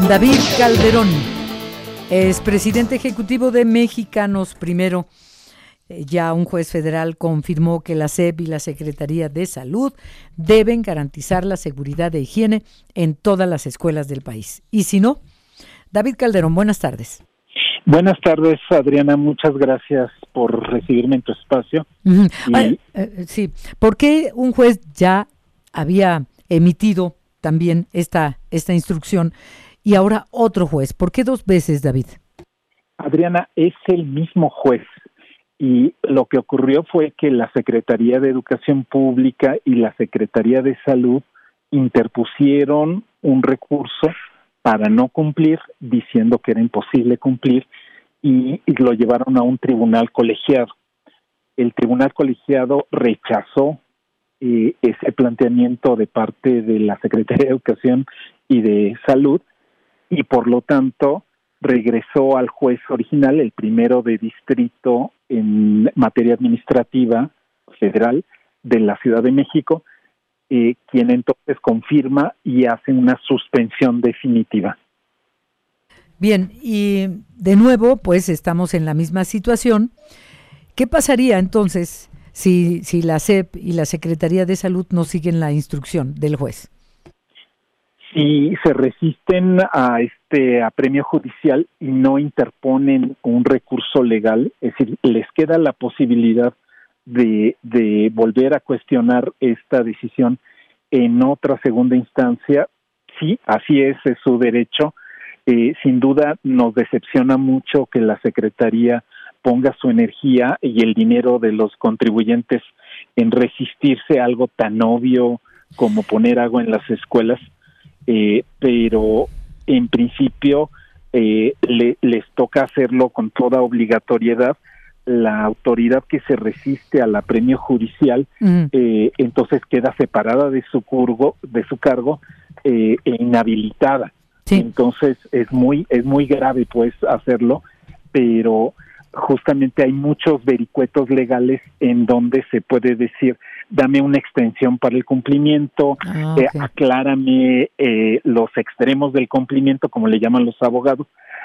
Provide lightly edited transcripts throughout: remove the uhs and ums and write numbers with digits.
David Calderón es presidente ejecutivo de Mexicanos Primero. Ya un juez federal confirmó que la SEP y la Secretaría de Salud deben garantizar la seguridad de higiene en todas las escuelas del país. Y si no, David Calderón, buenas tardes. Buenas tardes, Adriana. Muchas gracias por recibirme en tu espacio. Sí, ¿por qué un juez ya había emitido también esta instrucción y ahora otro juez? ¿Por qué dos veces, David? Adriana, es el mismo juez. Y lo que ocurrió fue que la Secretaría de Educación Pública y la Secretaría de Salud interpusieron un recurso para no cumplir, diciendo que era imposible cumplir, y lo llevaron a un tribunal colegiado. El tribunal colegiado rechazó ese planteamiento de parte de la Secretaría de Educación y de Salud, y por lo tanto regresó al juez original, el primero de distrito en materia administrativa federal de la Ciudad de México, quien entonces confirma y hace una suspensión definitiva. Bien, y de nuevo, pues estamos en la misma situación. ¿Qué pasaría entonces si la SEP y la Secretaría de Salud no siguen la instrucción del juez? Si se resisten a este apremio judicial y no interponen un recurso legal, es decir, les queda la posibilidad de volver a cuestionar esta decisión en otra segunda instancia. Sí, así es su derecho. Sin duda nos decepciona mucho que la Secretaría ponga su energía y el dinero de los contribuyentes en resistirse a algo tan obvio como poner agua en las escuelas. Pero en principio les toca hacerlo con toda obligatoriedad. La autoridad que se resiste al apremio judicial entonces queda separada de su cargo e inhabilitada. Sí. Entonces es muy grave pues hacerlo, pero justamente hay muchos vericuetos legales en donde se puede decir: dame una extensión para el cumplimiento, okay. Aclárame los extremos del cumplimiento, como le llaman los abogados,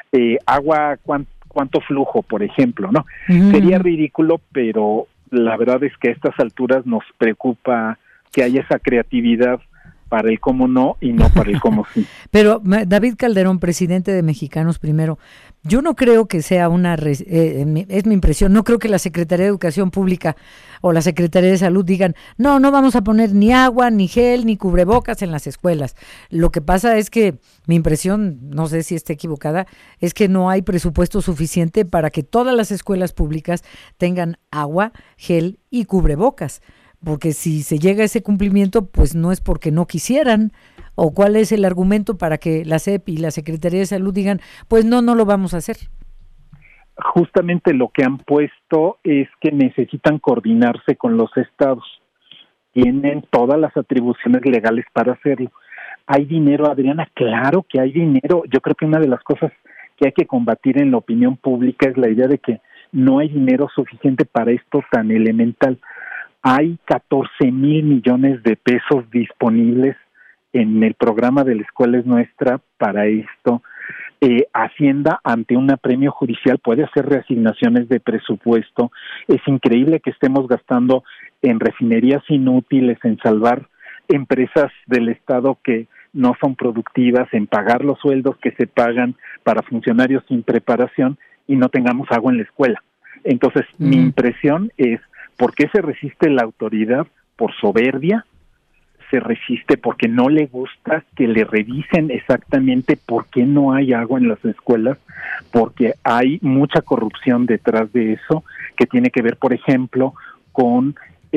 cuánto flujo, por ejemplo, ¿no? Sería ridículo, pero la verdad es que a estas alturas nos preocupa que haya esa creatividad para el cómo no y no para el cómo sí. Pero David Calderón, presidente de Mexicanos Primero, yo no creo que sea es mi impresión, no creo que la Secretaría de Educación Pública o la Secretaría de Salud digan, no vamos a poner ni agua, ni gel, ni cubrebocas en las escuelas. Lo que pasa es que mi impresión, no sé si esté equivocada, es que no hay presupuesto suficiente para que todas las escuelas públicas tengan agua, gel y cubrebocas. Porque si se llega a ese cumplimiento, pues no es porque no quisieran. ¿O cuál es el argumento para que la SEP y la Secretaría de Salud digan, pues no lo vamos a hacer? Justamente lo que han puesto es que necesitan coordinarse con los estados. Tienen todas las atribuciones legales para hacerlo. ¿Hay dinero, Adriana? Claro que hay dinero. Yo creo que una de las cosas que hay que combatir en la opinión pública es la idea de que no hay dinero suficiente para esto tan elemental. Hay 14,000 millones de pesos disponibles en el programa de La Escuela es Nuestra para esto. Hacienda, ante un apremio judicial, puede hacer reasignaciones de presupuesto. Es increíble que estemos gastando en refinerías inútiles, en salvar empresas del Estado que no son productivas, en pagar los sueldos que se pagan para funcionarios sin preparación y no tengamos agua en la escuela. Entonces, mi impresión es: ¿por qué se resiste la autoridad? Por soberbia. Se resiste porque no le gusta que le revisen exactamente por qué no hay agua en las escuelas, porque hay mucha corrupción detrás de eso, que tiene que ver, por ejemplo, con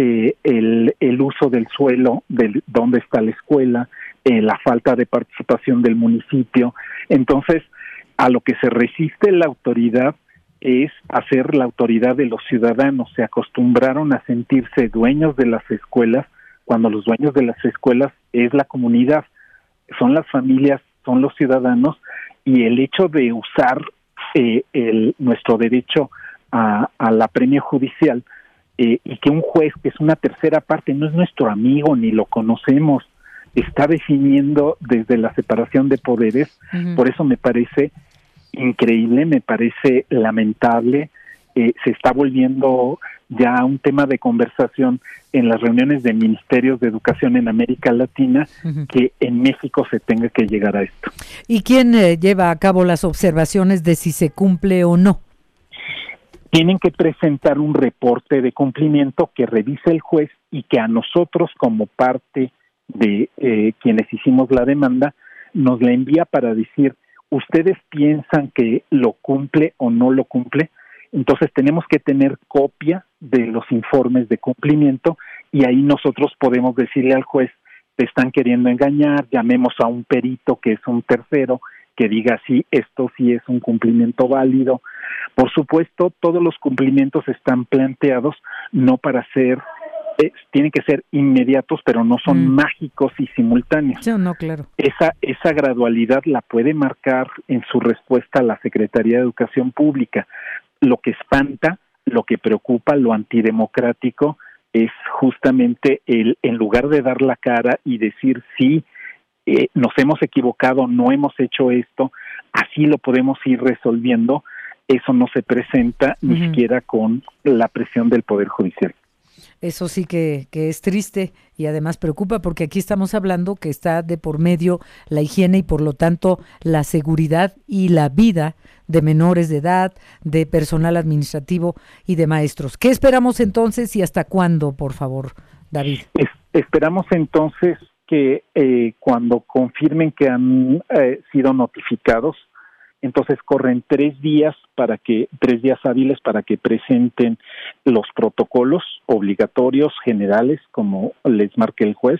el uso del suelo, de dónde está la escuela, la falta de participación del municipio. Entonces, a lo que se resiste la autoridad es hacer la autoridad de los ciudadanos. Se acostumbraron a sentirse dueños de las escuelas, cuando los dueños de las escuelas es la comunidad, son las familias, son los ciudadanos, y el hecho de usar nuestro derecho al apremio judicial y que un juez, que es una tercera parte, no es nuestro amigo ni lo conocemos, está definiendo desde la separación de poderes. Por eso me parece increíble, me parece lamentable. Se está volviendo ya un tema de conversación en las reuniones de ministerios de educación en América Latina, que en México se tenga que llegar a esto. ¿Y quién lleva a cabo las observaciones de si se cumple o no? Tienen que presentar un reporte de cumplimiento que revise el juez y que a nosotros, como parte de quienes hicimos la demanda, nos la envía para decir, ¿ustedes piensan que lo cumple o no lo cumple? Entonces tenemos que tener copia de los informes de cumplimiento y ahí nosotros podemos decirle al juez, te están queriendo engañar, llamemos a un perito que es un tercero, que diga esto sí es un cumplimiento válido. Por supuesto, todos los cumplimientos están planteados no para ser, tienen que ser inmediatos, pero no son mágicos y simultáneos. Sí, no, claro. Esa gradualidad la puede marcar en su respuesta a la Secretaría de Educación Pública. Lo que espanta, lo que preocupa, lo antidemocrático es justamente en lugar de dar la cara y decir sí, nos hemos equivocado, no hemos hecho esto, así lo podemos ir resolviendo, eso no se presenta ni siquiera con la presión del Poder Judicial. Eso sí que es triste y además preocupa porque aquí estamos hablando que está de por medio la higiene y por lo tanto la seguridad y la vida de menores de edad, de personal administrativo y de maestros. ¿Qué esperamos entonces y hasta cuándo, por favor, David? Esperamos entonces que cuando confirmen que han sido notificados, entonces corren 3 días hábiles para que presenten los protocolos obligatorios generales, como les marque el juez,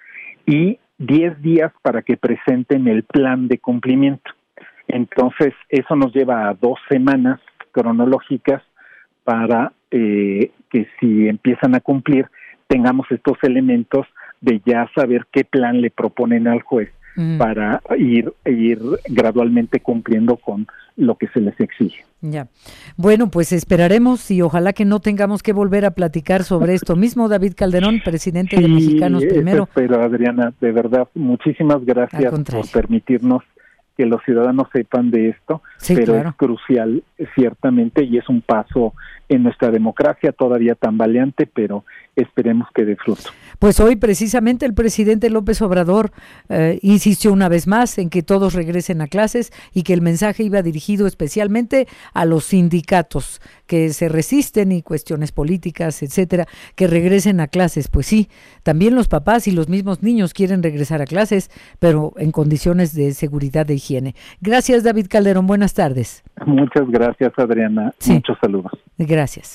y 10 días para que presenten el plan de cumplimiento. Entonces, eso nos lleva a 2 semanas cronológicas para que si empiezan a cumplir, tengamos estos elementos de ya saber qué plan le proponen al juez para ir gradualmente cumpliendo con lo que se les exige. Ya. Bueno, pues esperaremos y ojalá que no tengamos que volver a platicar sobre esto mismo. David Calderón, presidente de Mexicanos Primero. Pero Adriana, de verdad, muchísimas gracias por permitirnos que los ciudadanos sepan de esto, pero claro, es crucial, ciertamente, y es un paso en nuestra democracia todavía tambaleante, pero esperemos que dé fruto. Pues hoy precisamente el presidente López Obrador insistió una vez más en que todos regresen a clases y que el mensaje iba dirigido especialmente a los sindicatos que se resisten y cuestiones políticas, etcétera, que regresen a clases. Pues sí, también los papás y los mismos niños quieren regresar a clases, pero en condiciones de seguridad, de higiene. Gracias, David Calderón. Buenas tardes. Muchas gracias, Adriana. Sí. Muchos saludos. Gracias.